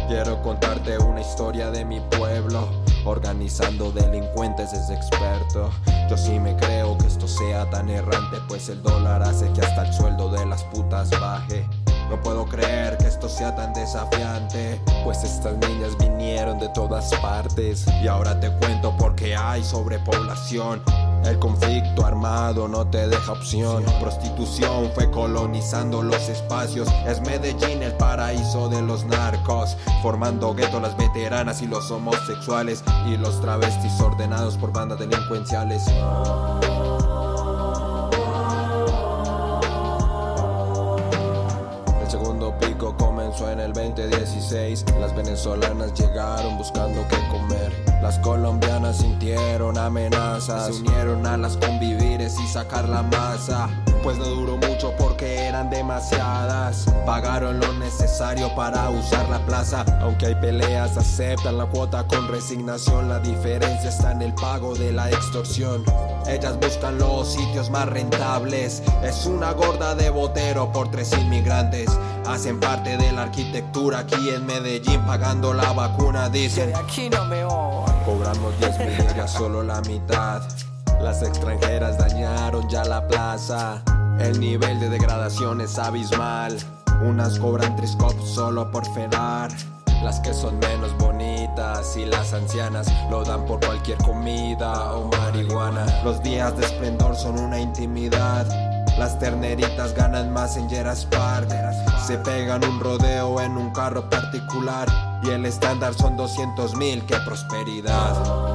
Quiero contarte una historia de mi pueblo. Organizando delincuentes es experto. Yo sí me creo que esto sea tan errante, pues el dólar hace que hasta el sueldo de las putas baje. No puedo creer que esto sea tan desafiante, pues estas niñas vinieron de todas partes. Y ahora te cuento por qué hay sobrepoblación. El conflicto armado no te deja opción. Prostitución fue colonizando los espacios. Es Medellín el paraíso de los narcos, formando guetos las veteranas y los homosexuales y los travestis ordenados por bandas delincuenciales. El segundo pico comenzó en el 2016. Las venezolanas llegaron buscando qué comer. Las colombianas sintieron amenazas, se unieron a las convivires y sacar la masa. Pues no duró mucho porque eran demasiadas. Pagaron lo necesario para usar la plaza. Aunque hay peleas, aceptan la cuota con resignación. La diferencia está en el pago de la extorsión. Ellas buscan los sitios más rentables. Es una gorda de Botero por 3 inmigrantes. Hacen parte de la arquitectura aquí en Medellín, pagando la vacuna, dicen. Aquí no me voy. Cobramos 10.000 y ya solo la mitad. Las extranjeras dañaron ya la plaza. El nivel de degradación es abismal. Unas cobran 3 cops solo por fedar. Las que son menos bonitas y las ancianas lo dan por cualquier comida o marihuana. Los días de esplendor son una intimidad. Las terneritas ganan más en Lleras Park. Se pegan un rodeo en un carro particular y el estándar son 200.000, ¡qué prosperidad!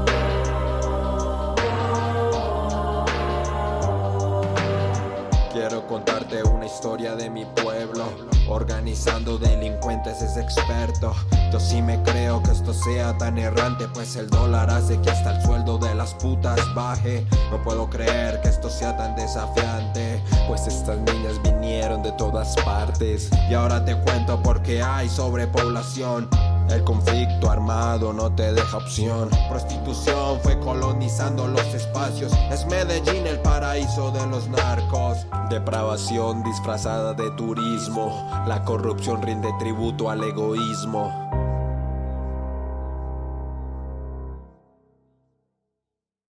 Quiero contarte una historia de mi pueblo. Organizando delincuentes es experto. Yo sí me creo que esto sea tan errante, pues el dólar hace que hasta el sueldo de las putas baje. No puedo creer que esto sea tan desafiante, pues estas niñas vinieron de todas partes. Y ahora te cuento por qué hay sobrepoblación. El conflicto armado no te deja opción. Prostitución fue colonizando los espacios. Es Medellín el paraíso de los narcos. Depravación disfrazada de turismo. La corrupción rinde tributo al egoísmo.